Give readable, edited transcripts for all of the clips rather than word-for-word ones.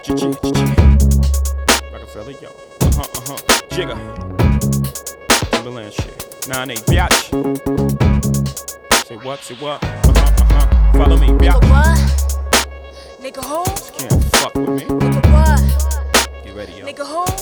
Rockefeller, yo. Jigga. Timberland shit. 9-8, biatch. Say what? Follow me, biatch. Nigga what? Nigga who? Just can't fuck with me. Nigga what? Get ready, yo. Nigga who?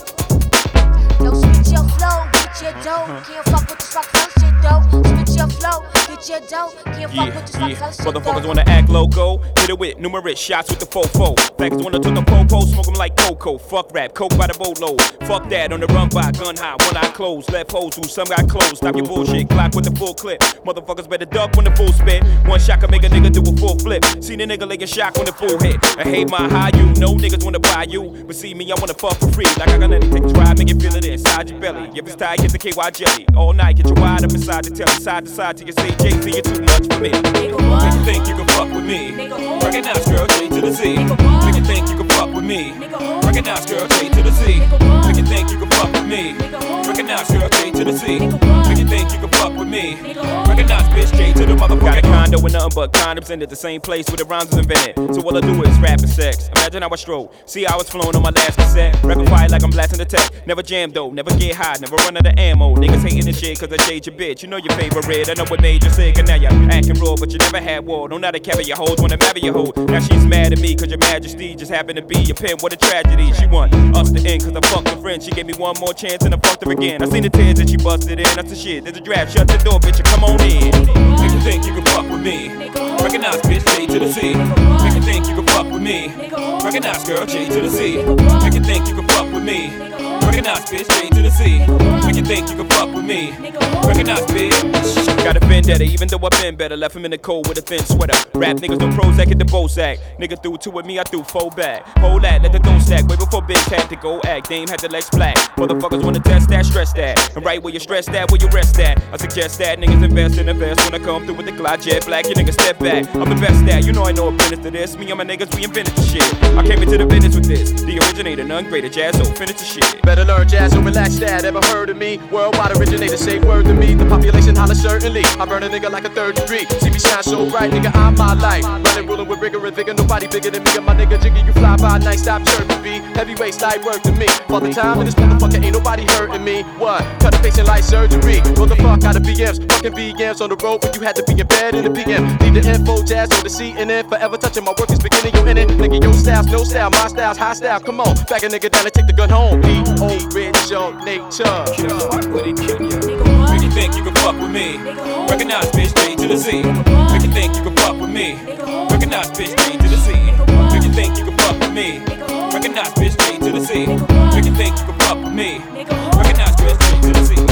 Yo, spit your flow, get your dough. Can't fuck with this Rockefeller shit though. Spit your flow, get your dough. Can't fuck with this Rockefeller shit though. Motherfuckers wanna act loco, hit it with numerous shots with the fofo. Facts wanna turn the popo, smoke 'em like cocoa. Fuck rap, coke by the boatload. Fuck that, on the run by gun high, one eye closed. Left hoes who some got closed. Stop your bullshit, Glock with the full clip. Motherfuckers better duck when the full spit. One shot can make a nigga do a full flip. Seen a nigga lay a shock when the full hit. I hate my high you, no niggas wanna buy you. But see me, I wanna fuck for free. Like I got anything, take a ride, make it feel it inside your belly. If it's tight, get the KY jelly. All night, get your wide up inside the telly. Side to side till you say Jay-Z, you're too much for me. Nigga what? Make you think you can fuck with me. Nigga who? Recognize girl, J to the Z. Nigga what? Make you think you can fuck with me. Nigga who? Recognize girl, J to the Z. Nigga what? Make you think you can fuck with me. Nigga who? Recognize girl, J to the Z. Nigga what? Make you think you can fuck with me. Nigga who? Recognize bitch, J to the motherfucker. Got a condo with nothing but condoms in it, the same place where the rhymes was invented. So all I do is rap and sex. Imagine how I stroll. See how I was flowing on my last cassette. Rapping quiet like I'm blasting the tech. Never jam though, never get high, never run out of ammo. Niggas hating this shit cause I shade your bitch. You know your favorite, I know what made you sick. And now you're acting raw, but you never had war. Don't know how to carry your hoes, wanna marry your hoe. Now she's mad at me cause your majesty just happened to be your pen. What a tragedy. She want us to end cause I fucked her friend. She gave me one more chance and I fucked her again. I seen the tears that she busted in. That's the shit. There's a draft. Shut the door, bitch, and come on in. Make you think you can fuck with me. Recognize bitch, J to the Z. Make you think you can fuck with me. Recognize girl, J to the Z. Make you think you can fuck with me. Recognize bitch, J to the Z. Make you think you can fuck with me. Recognize bitch. Got a vendetta, even though I've been better. Left him in the cold with a thin sweater. Rap niggas don't Prozac hit the Bozak. Nigga threw two with me, I threw four back. Hold that, let the dough stack. Way before Biggs had to go act. Dame had the legs black. Motherfuckers wanna test that, stress that. And right where you stress that, where you rest at. I suggest that niggas invest in the vest. When I come through with the Glide Jet Black, you niggas step back. I'm the best at, you know I know a business to this. Me and my niggas, we invented the shit. I came into the business with this. The originator, none greater. Jazzo, finish the shit. Better learn jazz or relax that. Ever heard of me? Worldwide originator, say word to me. The population holler certainly. I burn a nigga like a third degree. See me shine so bright, nigga, I'm my light. Running, ruling with rigor and vigor. Nobody bigger than me and my nigga Jiggy. You fly by night, stop chirping me. Heavyweight slide work to me. For the time in this motherfucker, ain't nobody hurting me. What? Cut a patient like surgery. Roll the fuck out of BMs. Fucking VMs on the road, but you had to be in bed in the PM. Leave the info, jazz on the CNN. Forever touching my work is beginning, you in it. Nigga, your style's no style, my style's high style. Come on, back a nigga down and take the gun home. Original nature. Fuck with it, kill ya. Make you think you can fuck with me. Recognize bitch, J to the Z. Make you think you can fuck with me. Recognize bitch, J to the Z. Make you think you can fuck with me. Recognize bitch, J to the Z. Make you think you can fuck with me. Recognize bitch, J to the Z.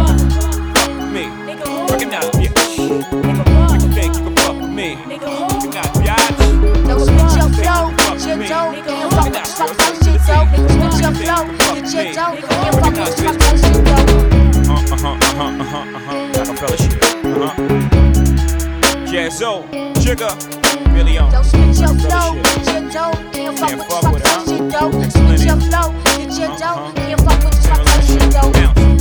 Fuck with me. Recognize bitch. Make you think you can fuck with me. Recognize bitch. Yo, spit your flow, get your dough. Can't fuck with this Rockefeller shit though. Spit your flow, get your dough. Can't fuck with this Rockefeller shit though. Rockefeller shit. Jazzo, Jigga, Million. Yo, spit your flow, get your dough. Can't fuck with this Rockefeller shit though. Spit your flow, get your dough. Can't fuck with this Rockefeller shit though.